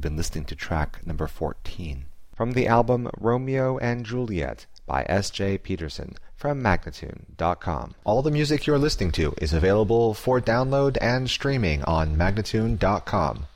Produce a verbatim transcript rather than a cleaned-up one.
You've been listening to track number fourteen. From the album Romeo and Juliet by S J Peterson from Magnatune dot com. All the music you're listening to is available for download and streaming on Magnatune dot com.